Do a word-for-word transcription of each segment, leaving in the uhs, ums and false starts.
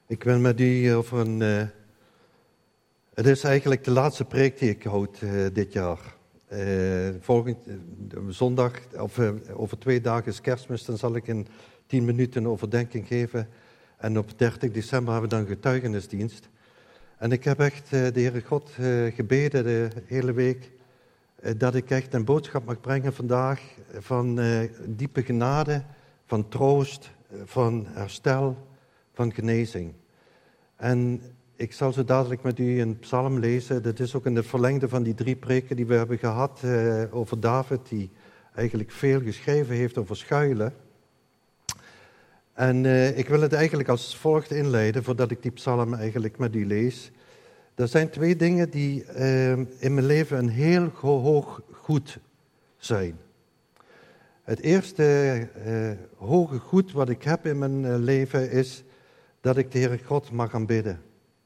Ik wil met u over een... Uh, het is eigenlijk de laatste preek die ik houd uh, dit jaar. Uh, volgend uh, zondag, of uh, over twee dagen is Kerstmis, dan zal ik in tien minuten een overdenking geven. En op dertig december hebben we dan getuigenisdienst. En ik heb echt uh, de Heere God uh, gebeden de hele week, uh, dat ik echt een boodschap mag brengen vandaag van uh, diepe genade, van troost, uh, van herstel, van genezing. En ik zal zo dadelijk met u een psalm lezen. Dat is ook in het verlengde van die drie preken die we hebben gehad uh, over David, die eigenlijk veel geschreven heeft over schuilen. En uh, ik wil het eigenlijk als volgt inleiden, voordat ik die psalm eigenlijk met u lees. Er zijn twee dingen die uh, in mijn leven een heel hoog goed zijn. Het eerste uh, hoge goed wat ik heb in mijn uh, leven is dat ik de Heere God mag aanbidden.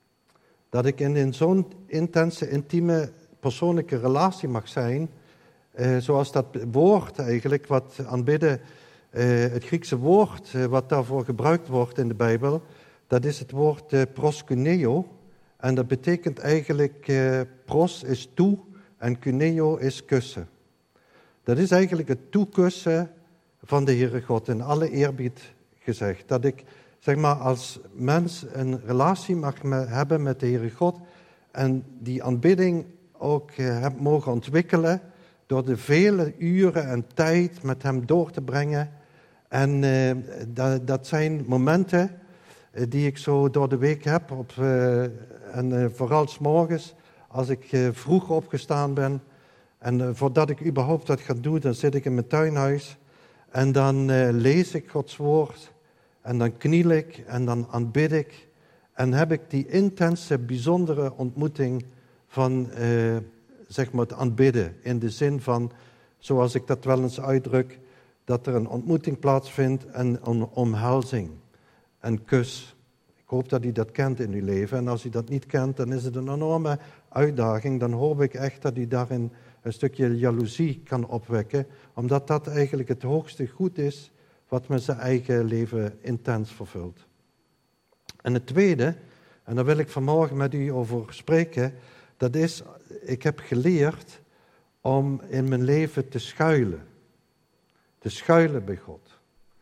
Dat ik in, in zo'n intense, intieme, persoonlijke relatie mag zijn, uh, zoals dat woord eigenlijk, wat aanbidden, uh, het Griekse woord uh, wat daarvoor gebruikt wordt in de Bijbel, dat is het woord uh, proskuneo. En dat betekent eigenlijk, uh, pros is toe en kuneo is kussen. Dat is eigenlijk het toekussen van de Heere God, in alle eerbied gezegd. Dat ik, zeg maar, als mens een relatie mag me hebben met de Heere God en die aanbidding ook uh, heb mogen ontwikkelen door de vele uren en tijd met hem door te brengen. En uh, dat, dat zijn momenten uh, die ik zo door de week heb, op, uh, en uh, vooral 's morgens, als ik uh, vroeg opgestaan ben. En uh, voordat ik überhaupt dat ga doen, dan zit ik in mijn tuinhuis en dan uh, lees ik Gods woord. En dan kniel ik en dan aanbid ik. En heb ik die intense, bijzondere ontmoeting van, uh, zeg maar, het aanbidden. In de zin van, zoals ik dat wel eens uitdruk, dat er een ontmoeting plaatsvindt en een omhelzing. Een kus. Ik hoop dat u dat kent in uw leven. En als u dat niet kent, dan is het een enorme uitdaging. Dan hoop ik echt dat u daarin een stukje jaloezie kan opwekken. Omdat dat eigenlijk het hoogste goed is wat met zijn eigen leven intens vervult. En het tweede, en daar wil ik vanmorgen met u over spreken, dat is, ik heb geleerd om in mijn leven te schuilen. Te schuilen bij God.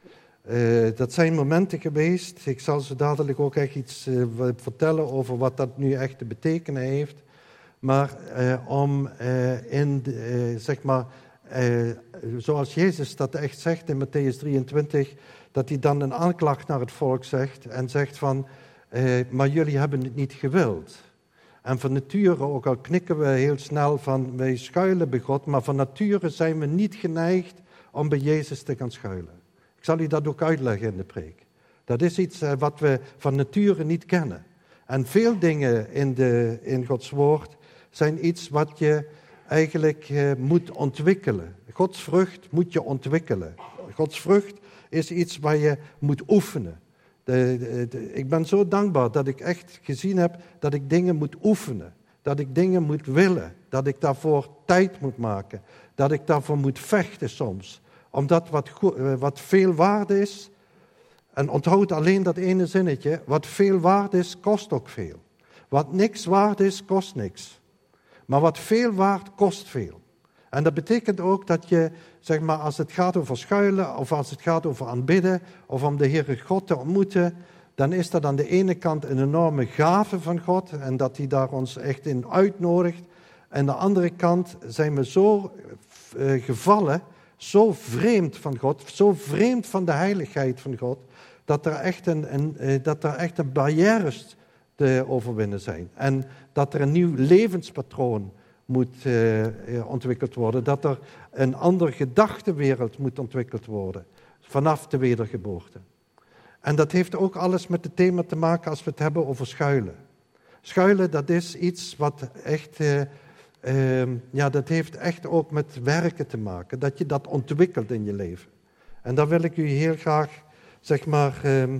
Uh, dat zijn momenten geweest, ik zal zo dadelijk ook echt iets uh, vertellen over wat dat nu echt te betekenen heeft. Maar uh, om uh, in, de, uh, zeg maar, Uh, zoals Jezus dat echt zegt in Matthäus drieëntwintig, dat hij dan een aanklacht naar het volk zegt en zegt van, uh, maar jullie hebben het niet gewild. En van nature, ook al knikken we heel snel van, wij schuilen bij God, maar van nature zijn we niet geneigd om bij Jezus te gaan schuilen. Ik zal u dat ook uitleggen in de preek. Dat is iets uh, wat we van nature niet kennen. En veel dingen in, de, in Gods woord zijn iets wat je eigenlijk uh, moet ontwikkelen. Gods vrucht moet je ontwikkelen. Gods vrucht is iets waar je moet oefenen. De, de, de, ik ben zo dankbaar dat ik echt gezien heb dat ik dingen moet oefenen. Dat ik dingen moet willen. Dat ik daarvoor tijd moet maken. Dat ik daarvoor moet vechten soms. Omdat wat, uh, wat veel waard is, en onthoud alleen dat ene zinnetje, wat veel waard is, kost ook veel. Wat niks waard is, kost niks. Maar wat veel waard, kost veel. En dat betekent ook dat je, zeg maar, als het gaat over schuilen, of als het gaat over aanbidden, of om de Heere God te ontmoeten, dan is dat aan de ene kant een enorme gave van God, en dat hij daar ons echt in uitnodigt. En aan de andere kant zijn we zo uh, gevallen, zo vreemd van God, zo vreemd van de heiligheid van God, dat er echt een, een, uh, dat er echt een barrières te overwinnen zijn. En dat er een nieuw levenspatroon moet uh, ontwikkeld worden. Dat er een andere gedachtenwereld moet ontwikkeld worden. Vanaf de wedergeboorte. En dat heeft ook alles met het thema te maken als we het hebben over schuilen. Schuilen, dat is iets wat echt, uh, uh, ja, dat heeft echt ook met werken te maken. Dat je dat ontwikkelt in je leven. En daar wil ik u heel graag, zeg maar, uh,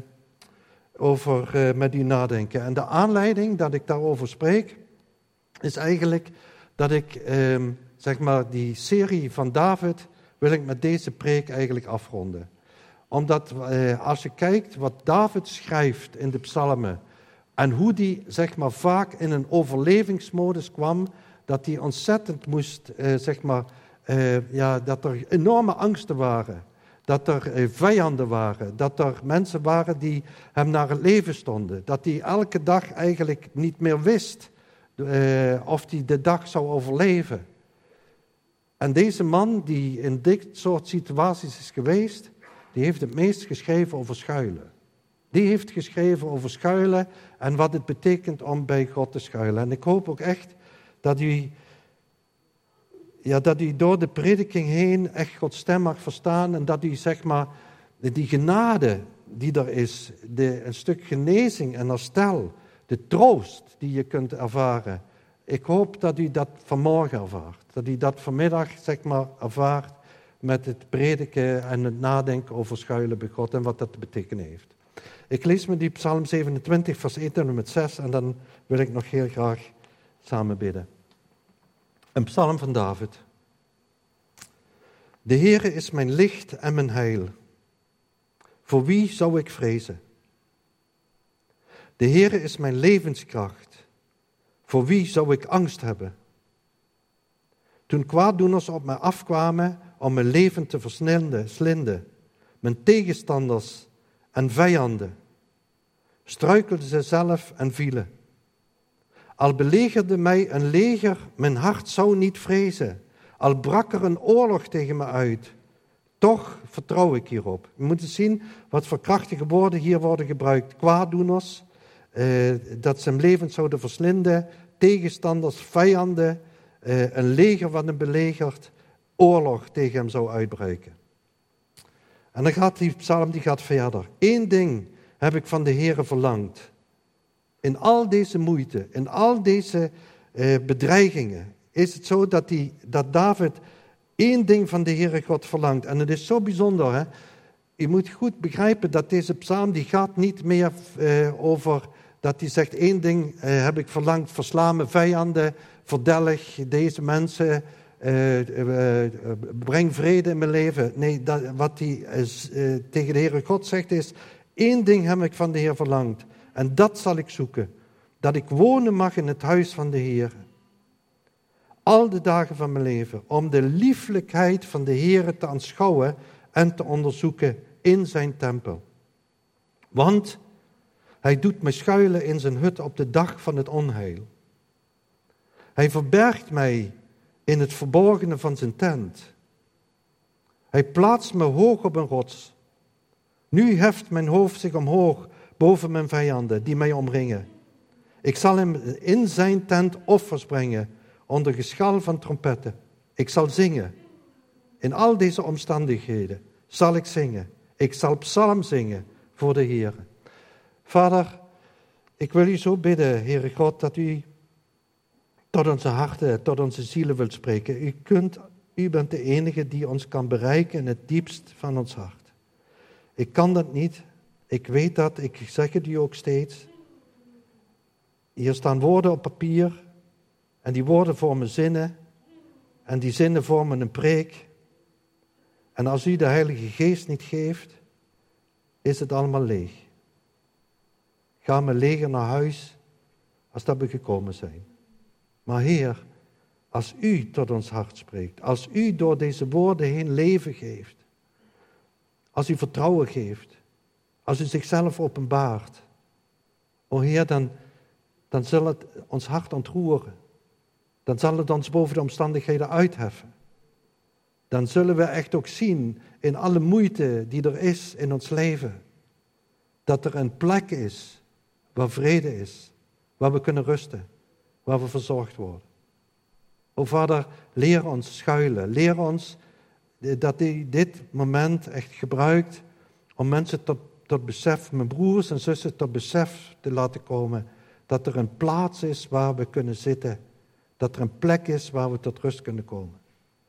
over uh, met u nadenken. En de aanleiding dat ik daarover spreek, is eigenlijk dat ik, uh, zeg maar, die serie van David, wil ik met deze preek eigenlijk afronden. Omdat uh, als je kijkt wat David schrijft in de psalmen En hoe die zeg maar, vaak in een overlevingsmodus kwam, dat hij ontzettend moest, uh, zeg maar, uh, ja, dat er enorme angsten waren. Dat er uh, vijanden waren. Dat er mensen waren die hem naar het leven stonden. Dat hij elke dag eigenlijk niet meer wist uh, of hij de dag zou overleven. En deze man die in dit soort situaties is geweest, die heeft het meest geschreven over schuilen. Die heeft geschreven over schuilen en wat het betekent om bij God te schuilen. En ik hoop ook echt dat u, ja, dat u door de prediking heen echt Gods stem mag verstaan en dat u zeg maar die genade die er is, de, een stuk genezing en herstel, de troost die je kunt ervaren. Ik hoop dat u dat vanmorgen ervaart. Dat u dat vanmiddag zeg maar ervaart met het prediken en het nadenken over schuilen bij God en wat dat te betekenen heeft. Ik lees me die Psalm zevenentwintig, vers één tot en met zes en dan wil ik nog heel graag samen bidden. Een psalm van David. De Heere is mijn licht en mijn heil. Voor wie zou ik vrezen? De Heere is mijn levenskracht. Voor wie zou ik angst hebben? Toen kwaaddoeners op mij afkwamen om mijn leven te verslinden, slinden, mijn tegenstanders en vijanden, struikelden ze zelf en vielen. Al belegerde mij een leger, mijn hart zou niet vrezen. Al brak er een oorlog tegen me uit, toch vertrouw ik hierop. We moeten zien wat voor krachtige woorden hier worden gebruikt. Kwaaddoeners, eh, dat ze hem levend zouden verslinden, tegenstanders, vijanden, eh, een leger wat hem belegert, oorlog tegen hem zou uitbreken. En dan gaat die psalm die gaat verder. Eén ding heb ik van de Heere verlangd. In al deze moeite, in al deze eh, bedreigingen, is het zo dat, die, dat David één ding van de Heere God verlangt. En het is zo bijzonder, hè. Je moet goed begrijpen dat deze psalm, die gaat niet meer eh, over dat hij zegt, één ding eh, heb ik verlangd, versla mijn vijanden, verdelg deze mensen, uh, uh, uh, breng vrede in mijn leven. Nee, dat, wat hij uh, tegen de Heere God zegt is, één ding heb ik van de Heer verlangd. En dat zal ik zoeken. Dat ik wonen mag in het huis van de Heer. Al de dagen van mijn leven. Om de lieflijkheid van de Heer te aanschouwen en te onderzoeken in zijn tempel. Want hij doet mij schuilen in zijn hut op de dag van het onheil. Hij verbergt mij in het verborgene van zijn tent. Hij plaatst me hoog op een rots. Nu heft mijn hoofd zich omhoog boven mijn vijanden die mij omringen. Ik zal hem in zijn tent offers brengen onder geschal van trompetten. Ik zal zingen. In al deze omstandigheden zal ik zingen. Ik zal psalm zingen voor de Heer. Vader, ik wil u zo bidden, Heere God, dat u tot onze harten, tot onze zielen wilt spreken. U, kunt, u bent de enige die ons kan bereiken in het diepst van ons hart. Ik kan dat niet. Ik weet dat. Ik zeg het u ook steeds. Hier staan woorden op papier. En die woorden vormen zinnen. En die zinnen vormen een preek. En als u de Heilige Geest niet geeft, is het allemaal leeg. Ga maar leger naar huis als dat we gekomen zijn. Maar Heer, als u tot ons hart spreekt, als u door deze woorden heen leven geeft, als u vertrouwen geeft, als u zichzelf openbaart, o Heer, dan, dan zal het ons hart ontroeren. Dan zal het ons boven de omstandigheden uitheffen. Dan zullen we echt ook zien in alle moeite die er is in ons leven, dat er een plek is waar vrede is, waar we kunnen rusten, waar we verzorgd worden. O Vader, leer ons schuilen. Leer ons dat u dit moment echt gebruikt om mensen tot, tot besef, mijn broers en zussen, tot besef te laten komen dat er een plaats is waar we kunnen zitten. Dat er een plek is waar we tot rust kunnen komen.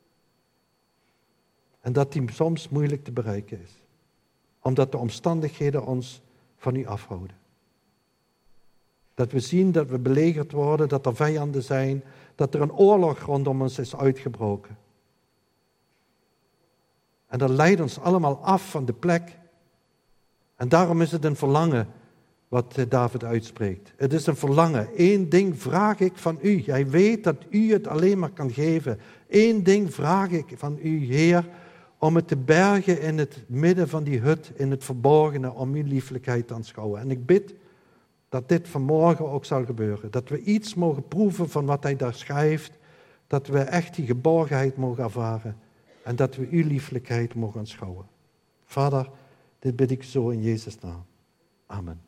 En dat die soms moeilijk te bereiken is. Omdat de omstandigheden ons van u afhouden. Dat we zien dat we belegerd worden, dat er vijanden zijn, dat er een oorlog rondom ons is uitgebroken. En dat leidt ons allemaal af van de plek. En daarom is het een verlangen wat David uitspreekt. Het is een verlangen. Eén ding vraag ik van u. Hij weet dat u het alleen maar kan geven. Eén ding vraag ik van u, Heer, om het te bergen in het midden van die hut, in het verborgene, om uw lieflijkheid te aanschouwen. En ik bid dat dit vanmorgen ook zal gebeuren. Dat we iets mogen proeven van wat hij daar schrijft. Dat we echt die geborgenheid mogen ervaren. En dat we uw lieflijkheid mogen aanschouwen. Vader, dit bid ik zo in Jezus' naam. Amen.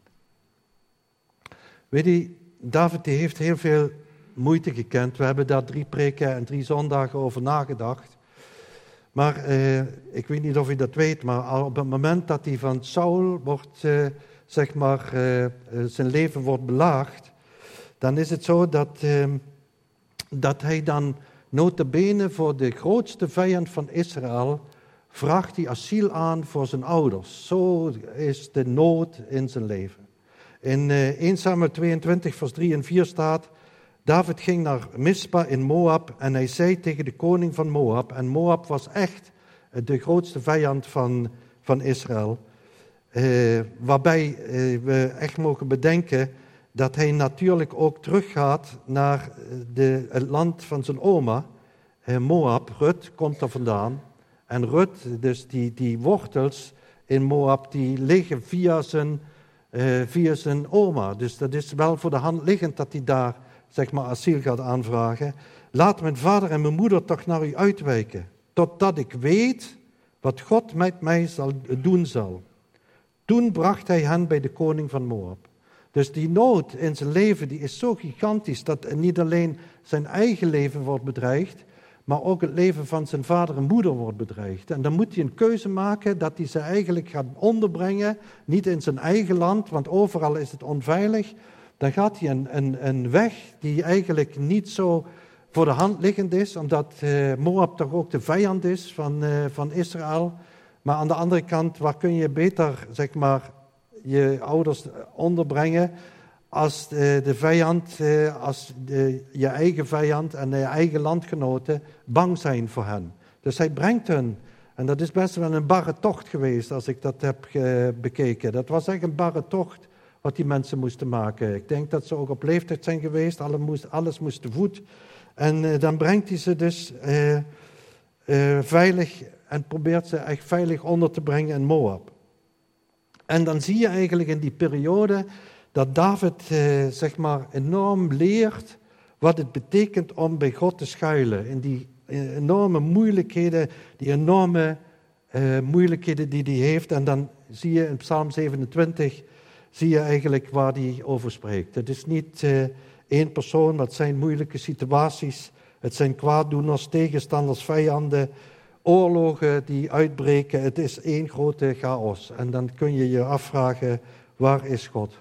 Weet je, David die heeft heel veel moeite gekend. We hebben daar drie preken en drie zondagen over nagedacht. Maar eh, ik weet niet of u dat weet, maar al op het moment dat hij van Saul wordt, eh, zeg maar, eh, zijn leven wordt belaagd, dan is het zo dat, eh, dat hij dan nota bene voor de grootste vijand van Israël vraagt hij asiel aan voor zijn ouders. Zo is de nood in zijn leven. In uh, eerste Samuel tweeëntwintig, vers drie en vier staat: David ging naar Mispa in Moab en hij zei tegen de koning van Moab, en Moab was echt de grootste vijand van, van Israël, uh, waarbij uh, we echt mogen bedenken dat hij natuurlijk ook teruggaat naar de, het land van zijn oma, uh, Moab. Rut komt er vandaan. En Rut, dus die, die wortels in Moab, die liggen via zijn, uh, via zijn oma. Dus dat is wel voor de hand liggend dat hij daar, zeg maar, asiel gaat aanvragen. Laat mijn vader en mijn moeder toch naar u uitwijken, totdat ik weet wat God met mij zal doen zal. Toen bracht hij hen bij de koning van Moab. Dus die nood in zijn leven die is zo gigantisch dat niet alleen zijn eigen leven wordt bedreigd, maar ook het leven van zijn vader en moeder wordt bedreigd. En dan moet hij een keuze maken dat hij ze eigenlijk gaat onderbrengen, niet in zijn eigen land, want overal is het onveilig. Dan gaat hij een, een, een weg die eigenlijk niet zo voor de hand liggend is, omdat uh, Moab toch ook de vijand is van, uh, van Israël. Maar aan de andere kant, waar kun je beter, zeg maar, je ouders onderbrengen als de, de vijand, als de, je eigen vijand en je eigen landgenoten bang zijn voor hen. Dus hij brengt hen. En dat is best wel een barre tocht geweest als ik dat heb bekeken. Dat was echt een barre tocht wat die mensen moesten maken. Ik denk dat ze ook op leeftijd zijn geweest. Alles moest, alles moest te voet. En uh, dan brengt hij ze dus uh, uh, veilig en probeert ze echt veilig onder te brengen in Moab. En dan zie je eigenlijk in die periode dat David uh, zeg maar enorm leert wat het betekent om bij God te schuilen. In die enorme moeilijkheden, die enorme uh, moeilijkheden die hij heeft. En dan zie je in Psalm zevenentwintig, zie je eigenlijk waar hij over spreekt. Het is niet uh, één persoon, maar het zijn moeilijke situaties. Het zijn kwaaddoeners, tegenstanders, vijanden, oorlogen die uitbreken. Het is één grote chaos. En dan kun je je afvragen, waar is God?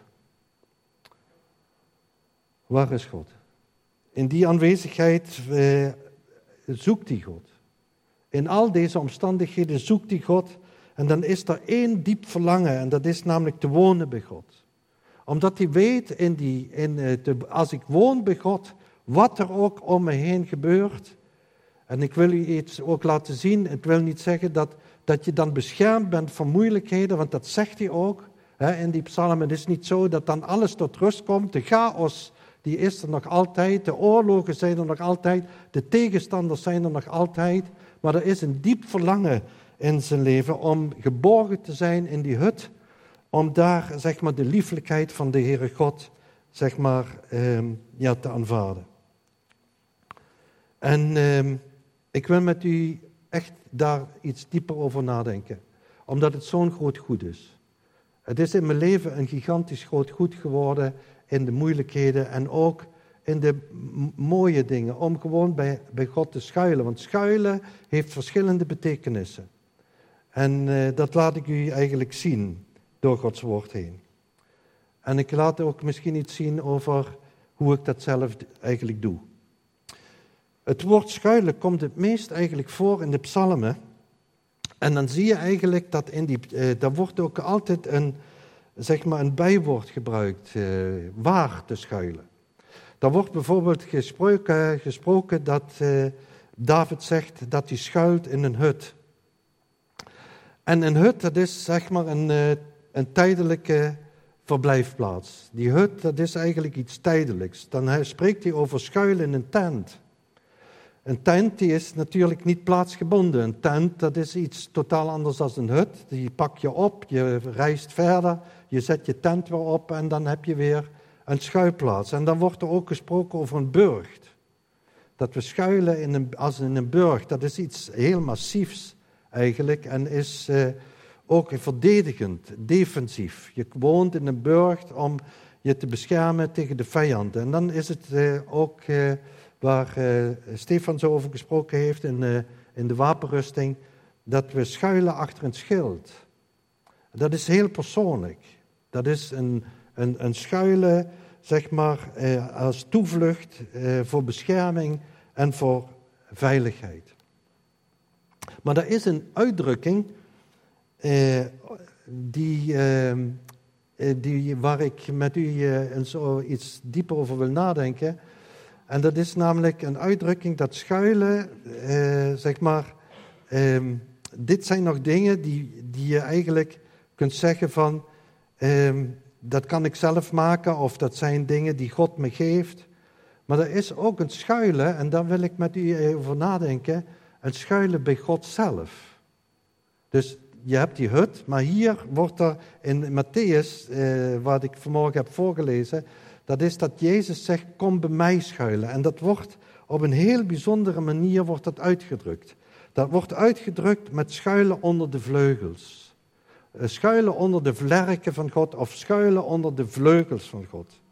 Waar is God? In die aanwezigheid uh, zoekt hij God. In al deze omstandigheden zoekt hij God. En dan is er één diep verlangen. En dat is namelijk te wonen bij God. Omdat hij weet, in die, in, uh, te, als ik woon bij God, wat er ook om me heen gebeurt. En ik wil u iets ook laten zien. Ik wil niet zeggen dat, dat je dan beschermd bent van moeilijkheden. Want dat zegt hij ook hè, in die psalmen. Het is niet zo dat dan alles tot rust komt. De chaos die is er nog altijd. De oorlogen zijn er nog altijd. De tegenstanders zijn er nog altijd. Maar er is een diep verlangen in zijn leven om geborgen te zijn in die hut. Om daar zeg maar de lieflijkheid van de Heere God zeg maar eh, ja, te aanvaarden. En eh, ik wil met u echt daar iets dieper over nadenken. Omdat het zo'n groot goed is. Het is in mijn leven een gigantisch groot goed geworden in de moeilijkheden en ook in de m- mooie dingen. Om gewoon bij, bij God te schuilen. Want schuilen heeft verschillende betekenissen. En uh, dat laat ik u eigenlijk zien door Gods woord heen. En ik laat ook misschien iets zien over hoe ik dat zelf eigenlijk doe. Het woord schuilen komt het meest eigenlijk voor in de psalmen. En dan zie je eigenlijk dat in die, uh, daar wordt ook altijd een, zeg maar een bijwoord gebruikt, uh, waar te schuilen. Daar wordt bijvoorbeeld gesproken, gesproken dat uh, David zegt dat hij schuilt in een hut. En een hut, dat is zeg maar een, uh, een tijdelijke verblijfplaats. Die hut, dat is eigenlijk iets tijdelijks. Dan spreekt hij over schuilen in een tent. Een tent die is natuurlijk niet plaatsgebonden. Een tent, dat is iets totaal anders dan een hut. Die pak je op, je reist verder, je zet je tent weer op en dan heb je weer een schuilplaats. En dan wordt er ook gesproken over een burcht. Dat we schuilen in een, als in een burcht, dat is iets heel massiefs eigenlijk en is uh, ook verdedigend, defensief. Je woont in een burcht om je te beschermen tegen de vijand. En dan is het uh, ook uh, waar uh, Stefan zo over gesproken heeft in, uh, in de wapenrusting, dat we schuilen achter een schild. Dat is heel persoonlijk. Dat is een, een, een schuilen, zeg maar, uh, als toevlucht uh, voor bescherming en voor veiligheid. Maar er is een uitdrukking uh, die, uh, die, waar ik met u uh, zo iets dieper over wil nadenken. En dat is namelijk een uitdrukking dat schuilen, uh, zeg maar, um, dit zijn nog dingen die, die je eigenlijk kunt zeggen van, um, dat kan ik zelf maken of dat zijn dingen die God me geeft. Maar er is ook een schuilen, en daar wil ik met u over nadenken, een schuilen bij God zelf. Dus je hebt die hut, maar hier wordt er in Matthäus, eh, wat ik vanmorgen heb voorgelezen, dat is dat Jezus zegt, kom bij mij schuilen. En dat wordt op een heel bijzondere manier wordt dat uitgedrukt. Dat wordt uitgedrukt met schuilen onder de vleugels. Schuilen onder de vlerken van God of schuilen onder de vleugels van God.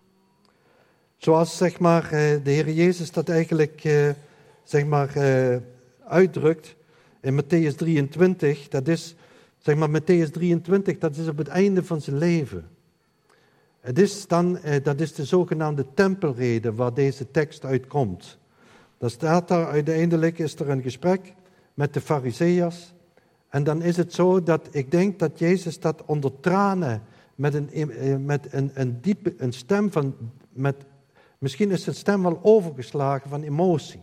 Zoals zeg maar, de Heer Jezus dat eigenlijk zeg maar, uitdrukt in Matthäus drieëntwintig. Dat is, zeg maar, Matthäus drieëntwintig, dat is op het einde van zijn leven. Het is dan, dat is de zogenaamde tempelrede waar deze tekst uitkomt. Dan staat daar uiteindelijk, is er een gesprek met de Farizeeërs. En dan is het zo dat ik denk dat Jezus dat onder tranen met een, met een, een diepe een stem van, met, misschien is zijn stem wel overgeslagen van emotie.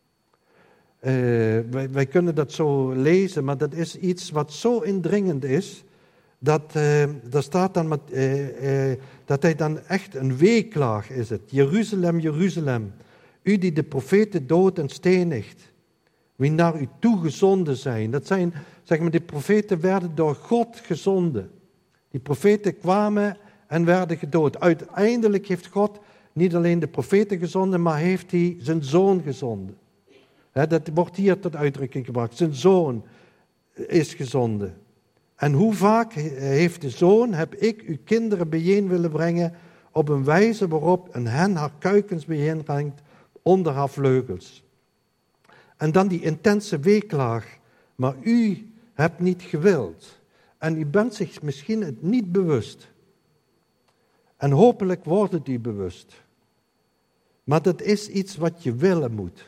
Uh, wij, wij kunnen dat zo lezen, maar dat is iets wat zo indringend is, dat uh, daar staat dan met, uh, uh, dat hij dan echt een weeklaag is het. Jeruzalem, Jeruzalem, u die de profeten doodt en stenigt, wie naar u toegezonden zijn. Dat zijn, zeg maar, die profeten werden door God gezonden. Die profeten kwamen en werden gedood. Uiteindelijk heeft God niet alleen de profeten gezonden, maar heeft hij zijn zoon gezonden. He, dat wordt hier tot uitdrukking gebracht. Zijn zoon is gezonden. En hoe vaak heeft de zoon, heb ik uw kinderen bijeen willen brengen op een wijze waarop een hen haar kuikens bijeenbrengt onder haar vleugels. En dan die intense weeklaag. Maar u hebt niet gewild. En u bent zich misschien het niet bewust. En hopelijk wordt het u bewust. Maar dat is iets wat je willen moet.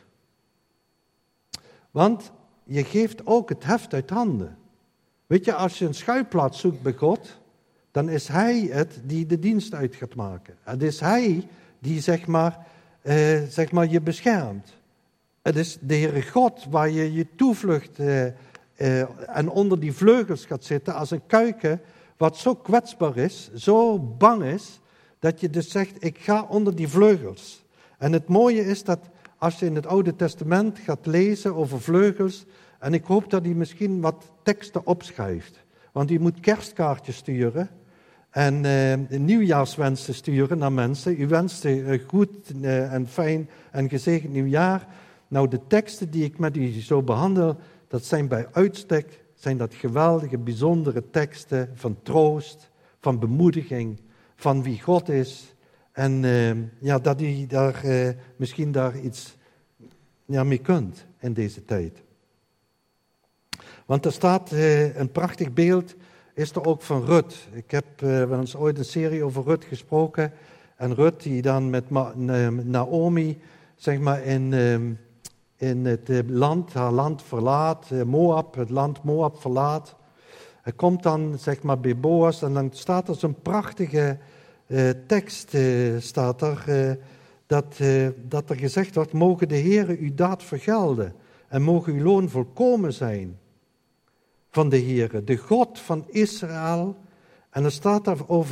Want je geeft ook het heft uit handen. Weet je, als je een schuilplaats zoekt bij God, dan is Hij het die de dienst uit gaat maken. Het is Hij die, zeg maar, eh, zeg maar je beschermt. Het is de Heere God waar je je toevlucht eh, eh, en onder die vleugels gaat zitten als een kuiken wat zo kwetsbaar is, zo bang is, dat je dus zegt, ik ga onder die vleugels. En het mooie is dat als je in het Oude Testament gaat lezen over vleugels, en ik hoop dat u misschien wat teksten opschrijft, want u moet kerstkaartjes sturen en uh, nieuwjaarswensen sturen naar mensen. U wenst een goed uh, en fijn en gezegend nieuwjaar. Nou, de teksten die ik met u zo behandel, dat zijn bij uitstek, zijn dat geweldige, bijzondere teksten van troost, van bemoediging, van wie God is. En uh, ja, dat u daar uh, misschien daar iets ja, mee kunt in deze tijd. Want er staat uh, een prachtig beeld, is er ook van Rut. Ik heb uh, wel eens ooit een serie over Rut gesproken. En Rut die dan met Ma- Naomi, zeg maar, in, uh, in het uh, land, haar land verlaat, uh, Moab, het land Moab verlaat. Hij komt dan, zeg maar, bij Boas en dan staat er zo'n prachtige uh, tekst, uh, staat er, uh, dat, uh, dat er gezegd wordt, mogen de Heere uw daad vergelden en mogen uw loon volkomen zijn van de Heere, de God van Israël. En er staat daar over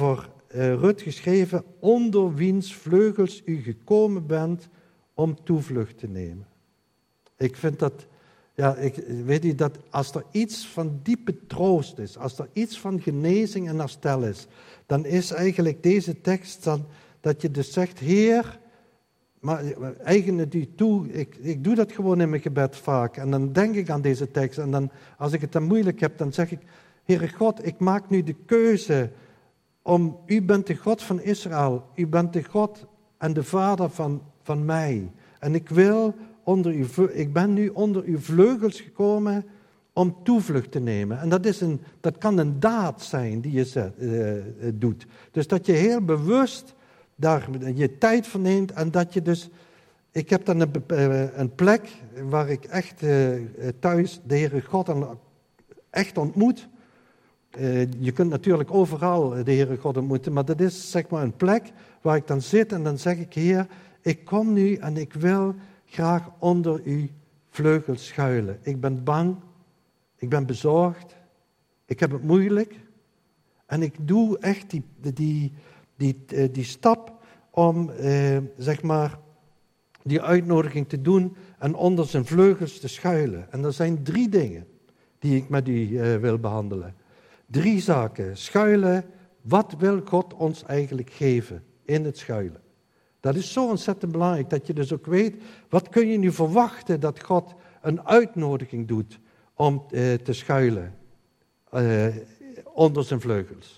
uh, Rut geschreven, onder wiens vleugels u gekomen bent om toevlucht te nemen. Ik vind dat, ja, ik weet je, dat als er iets van diepe troost is, als er iets van genezing en herstel is, dan is eigenlijk deze tekst dan, dat je dus zegt, Heer, maar eigen het u toe, ik, ik doe dat gewoon in mijn gebed vaak. En dan denk ik aan deze tekst. En dan, als ik het dan moeilijk heb, dan zeg ik, Heere God, ik maak nu de keuze om, u bent de God van Israël. U bent de God en de Vader van, van mij. En ik wil onder uw, ik ben nu onder uw vleugels gekomen om toevlucht te nemen. En dat, is een, dat kan een daad zijn die je zet, uh, doet. Dus dat je heel bewust daar je tijd voor neemt en dat je dus... Ik heb dan een, een plek waar ik echt uh, thuis de Heere God echt ontmoet. Uh, je kunt natuurlijk overal de Heere God ontmoeten, maar dat is zeg maar een plek waar ik dan zit en dan zeg ik, Heer, ik kom nu en ik wil graag onder uw vleugels schuilen. Ik ben bang, ik ben bezorgd, ik heb het moeilijk en ik doe echt die... die Die, die stap om, eh, zeg maar, die uitnodiging te doen en onder zijn vleugels te schuilen. En er zijn drie dingen die ik met u eh, wil behandelen. Drie zaken. Schuilen, wat wil God ons eigenlijk geven in het schuilen? Dat is zo ontzettend belangrijk, dat je dus ook weet, wat kun je nu verwachten dat God een uitnodiging doet om eh, te schuilen eh, onder zijn vleugels.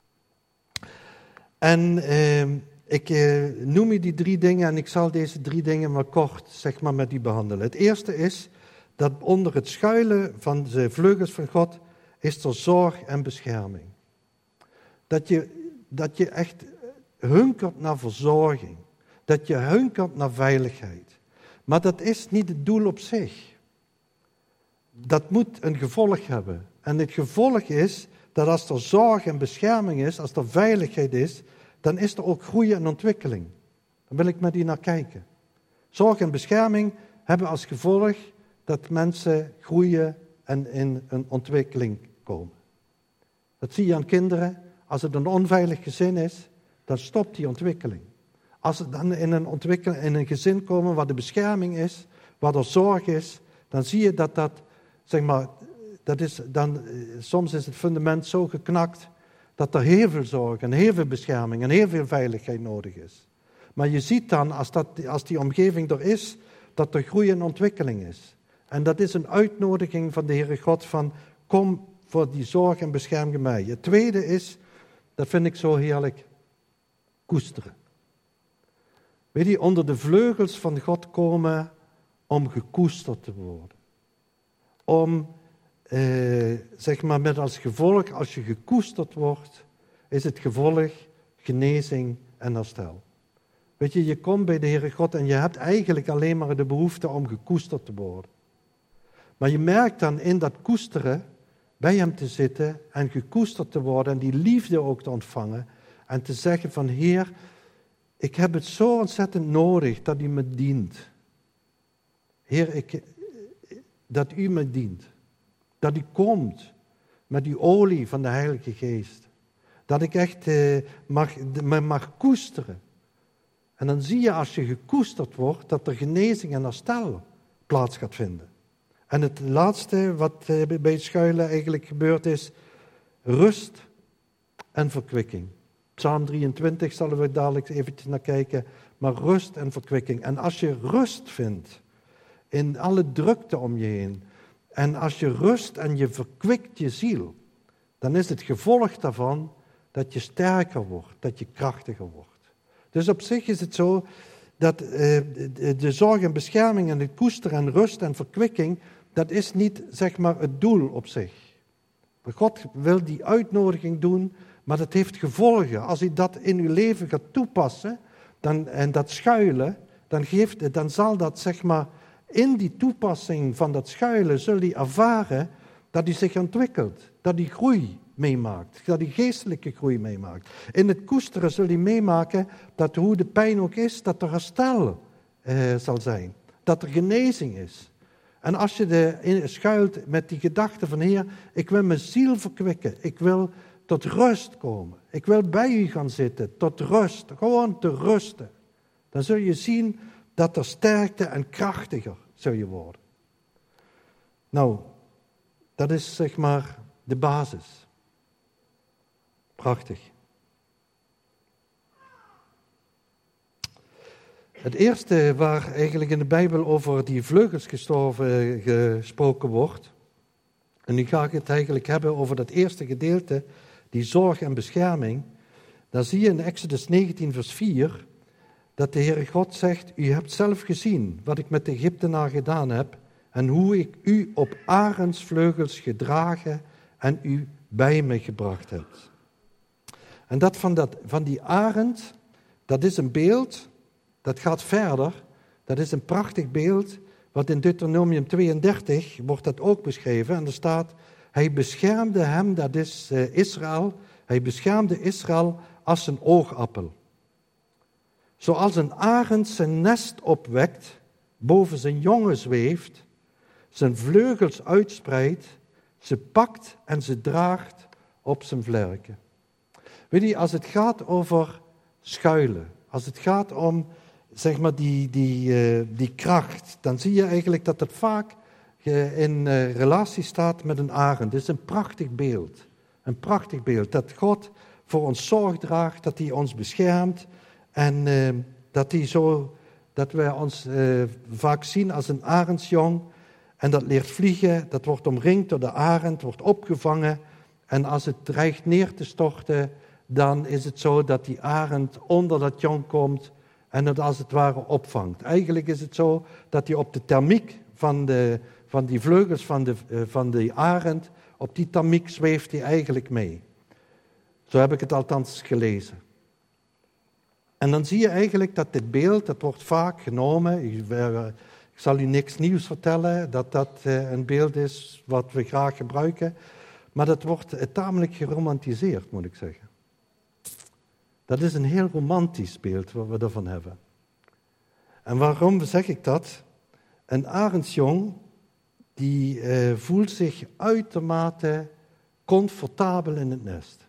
En eh, ik eh, noem je die drie dingen en ik zal deze drie dingen maar kort zeg maar, met u behandelen. Het eerste is dat onder het schuilen van de vleugels van God is er zorg en bescherming. Dat je, dat je echt hunkert naar verzorging. Dat je hunkert naar veiligheid. Maar dat is niet het doel op zich. Dat moet een gevolg hebben. En het gevolg is dat als er zorg en bescherming is, als er veiligheid is, dan is er ook groei en ontwikkeling. Dan wil ik met u naar kijken. Zorg en bescherming hebben als gevolg dat mensen groeien en in een ontwikkeling komen. Dat zie je aan kinderen. Als het een onveilig gezin is, dan stopt die ontwikkeling. Als ze dan in een, ontwikkeling, in een gezin komen waar de bescherming is, waar er zorg is, dan zie je dat dat, zeg maar, dat is dan, soms is het fundament zo geknakt dat er heel veel zorg en heel veel bescherming en heel veel veiligheid nodig is. Maar je ziet dan, als, dat, als die omgeving er is, dat er groei en ontwikkeling is. En dat is een uitnodiging van de Heere God van, kom voor die zorg en bescherm mij. Het tweede is, dat vind ik zo heerlijk, koesteren. Weet je, onder de vleugels van God komen om gekoesterd te worden. Om, eh, zeg maar, met als gevolg, als je gekoesterd wordt, is het gevolg genezing en herstel. Weet je, je komt bij de Heere God en je hebt eigenlijk alleen maar de behoefte om gekoesterd te worden. Maar je merkt dan in dat koesteren, bij hem te zitten en gekoesterd te worden en die liefde ook te ontvangen en te zeggen van, Heer, ik heb het zo ontzettend nodig dat u me dient. Heer, ik, dat u me dient. Dat u komt met uw olie van de Heilige Geest. Dat ik echt eh, mag, me mag koesteren. En dan zie je als je gekoesterd wordt, dat er genezing en herstel plaats gaat vinden. En het laatste wat eh, bij het schuilen eigenlijk gebeurd is, rust en verkwikking. Psalm drieëntwintig zullen we dadelijk eventjes naar kijken, maar rust en verkwikking. En als je rust vindt in alle drukte om je heen, en als je rust en je verkwikt je ziel, dan is het gevolg daarvan dat je sterker wordt, dat je krachtiger wordt. Dus op zich is het zo dat uh, de, de zorg en bescherming en het koesteren en rust en verkwikking, dat is niet zeg maar het doel op zich. God wil die uitnodiging doen, maar dat heeft gevolgen. Als u dat in uw leven gaat toepassen dan, en dat schuilen, dan, geeft, dan zal dat zeg maar in die toepassing van dat schuilen, zul je ervaren dat u zich ontwikkelt, dat u groei meemaakt, dat u geestelijke groei meemaakt. In het koesteren zul je meemaken dat hoe de pijn ook is, dat er herstel eh, zal zijn, dat er genezing is. En als je er schuilt met die gedachte van, Heer, ik wil mijn ziel verkwikken, ik wil tot rust komen. Ik wil bij u gaan zitten, tot rust. Gewoon te rusten. Dan zul je zien dat er sterkte en krachtiger zul je worden. Nou, dat is zeg maar de basis. Prachtig. Het eerste waar eigenlijk in de Bijbel over die vleugels gestorven gesproken wordt. En nu ga ik het eigenlijk hebben over dat eerste gedeelte, die zorg en bescherming. Dan zie je in Exodus negentien vers vier, dat de Heere God zegt, u hebt zelf gezien wat ik met de Egyptenaar gedaan heb en hoe ik u op arendsvleugels gedragen en u bij me gebracht heb. En dat van, dat, van die arend, dat is een beeld, dat gaat verder, dat is een prachtig beeld, wat in Deuteronomium tweeëndertig wordt dat ook beschreven. En er staat, hij beschermde hem, dat is uh, Israël, hij beschermde Israël als een oogappel. Zoals een arend zijn nest opwekt, boven zijn jongen zweeft, zijn vleugels uitspreidt, ze pakt en ze draagt op zijn vlerken. Weet je, als het gaat over schuilen, als het gaat om zeg maar die, die, uh, die kracht, dan zie je eigenlijk dat het vaak uh, in uh, relatie staat met een arend. Het is een prachtig beeld. Een prachtig beeld. Dat God voor ons zorg draagt, dat hij ons beschermt en uh, dat hij zo, dat wij ons uh, vaak zien als een arendsjong en dat leert vliegen, dat wordt omringd door de arend, wordt opgevangen en als het dreigt neer te storten, dan is het zo dat die arend onder dat jong komt en het als het ware opvangt. Eigenlijk is het zo dat hij op de thermiek van, de, van die vleugels van de, van de arend, op die thermiek zweeft hij eigenlijk mee. Zo heb ik het althans gelezen. En dan zie je eigenlijk dat dit beeld, dat wordt vaak genomen, ik, ik zal u niks nieuws vertellen, dat dat een beeld is wat we graag gebruiken, maar dat wordt tamelijk geromantiseerd, moet ik zeggen. Dat is een heel romantisch beeld wat we ervan hebben. En waarom zeg ik dat? Een arendsjong die uh, voelt zich uitermate comfortabel in het nest.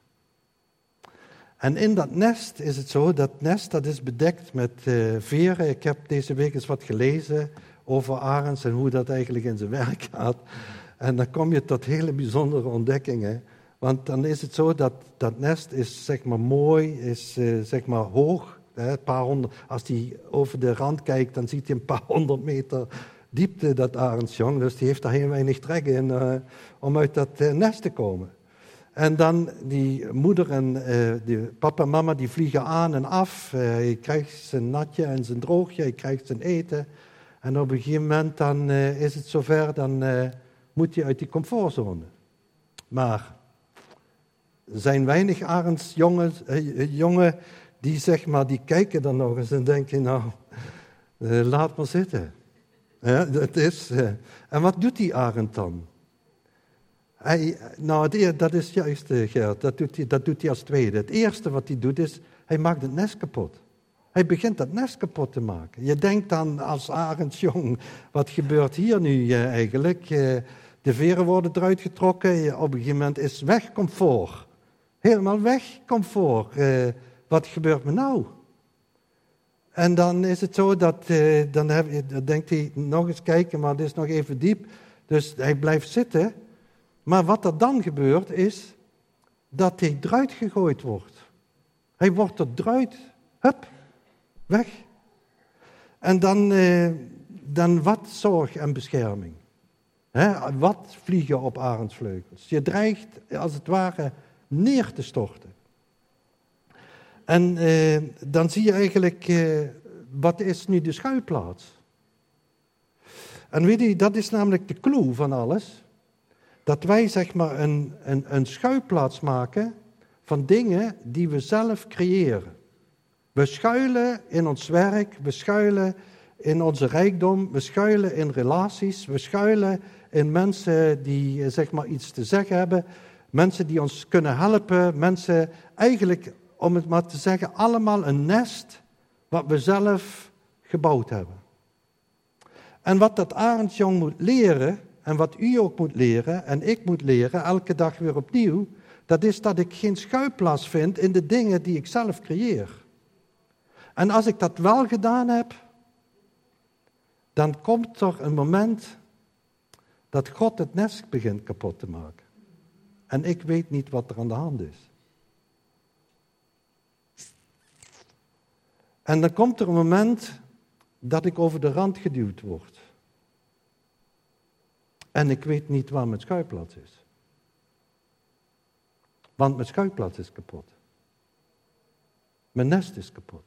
En in dat nest is het zo, dat nest dat is bedekt met uh, veren. Ik heb deze week eens wat gelezen over arends en hoe dat eigenlijk in zijn werk gaat. En dan kom je tot hele bijzondere ontdekkingen. Want dan is het zo dat dat nest is zeg maar mooi, is uh, zeg maar hoog. Hè, een paar honderd, als hij over de rand kijkt, dan ziet hij een paar honderd meter diepte, dat arendsjong. Dus die heeft daar heel weinig trek in uh, om uit dat uh, nest te komen. En dan die moeder en uh, die papa en mama die vliegen aan en af. Uh, hij krijgt zijn natje en zijn droogje, hij krijgt zijn eten. En op een gegeven moment dan, uh, is het zover, dan uh, moet hij uit die comfortzone. Maar er zijn weinig arendsjongen uh, jongen die, zeg maar, die kijken dan nog eens en denken, nou, uh, laat maar zitten. Ja, dat is, uh, en wat doet die arend dan? Hij, nou, dat is juist, Gert, dat doet, hij, dat doet hij als tweede. Het eerste wat hij doet is, hij maakt het nest kapot. Hij begint dat nest kapot te maken. Je denkt dan als arendsjong, wat gebeurt hier nu uh, eigenlijk? Uh, de veren worden eruit getrokken, op een gegeven moment is weg comfort. Helemaal weg comfort. Uh, wat gebeurt me nou? En dan is het zo dat, uh, dan, heb, dan denkt hij nog eens kijken, maar het is nog even diep. Dus hij blijft zitten. Maar wat er dan gebeurt is dat hij eruit gegooid wordt. Hij wordt er eruit, hup, weg. En dan, eh, dan wat zorg en bescherming. Hè, wat vliegen op arendsvleugels. Je dreigt als het ware neer te storten. En eh, dan zie je eigenlijk, eh, wat is nu de schuilplaats? En weet je, dat is namelijk de clue van alles. Dat wij zeg maar een, een, een schuilplaats maken van dingen die we zelf creëren. We schuilen in ons werk, we schuilen in onze rijkdom, we schuilen in relaties, we schuilen in mensen die zeg maar iets te zeggen hebben, mensen die ons kunnen helpen, mensen eigenlijk, om het maar te zeggen, allemaal een nest wat we zelf gebouwd hebben. En wat dat arendsjong moet leren, en wat u ook moet leren, en ik moet leren, elke dag weer opnieuw, Dat is dat ik geen schuilplaats vind in de dingen die ik zelf creëer. En als ik dat wel gedaan heb, dan komt er een moment dat God het nest begint kapot te maken. En ik weet niet wat er aan de hand is. En dan komt er een moment dat ik over de rand geduwd word. En ik weet niet waar mijn schuilplaats is. Want mijn schuilplaats is kapot. Mijn nest is kapot.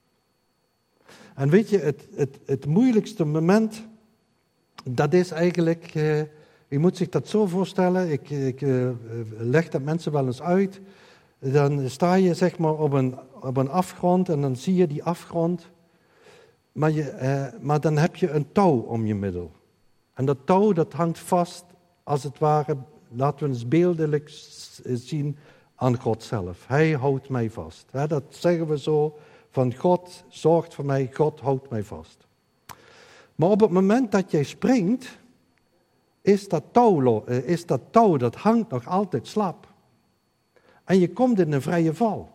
En weet je, het, het, het moeilijkste moment, dat is eigenlijk, uh, je moet zich dat zo voorstellen, ik, ik uh, leg dat mensen wel eens uit, dan sta je zeg maar op een, op een afgrond en dan zie je die afgrond, maar, je, uh, maar dan heb je een touw om je middel. En dat touw dat hangt vast, als het ware, laten we eens beeldelijk zien, aan God zelf. Hij houdt mij vast. He, dat zeggen we zo, van God zorgt voor mij, God houdt mij vast. Maar op het moment dat jij springt, is dat touw, is dat touw dat hangt nog altijd slap. En je komt in een vrije val.